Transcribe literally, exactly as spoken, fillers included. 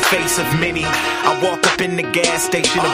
face of many. I walk up in the gas station, a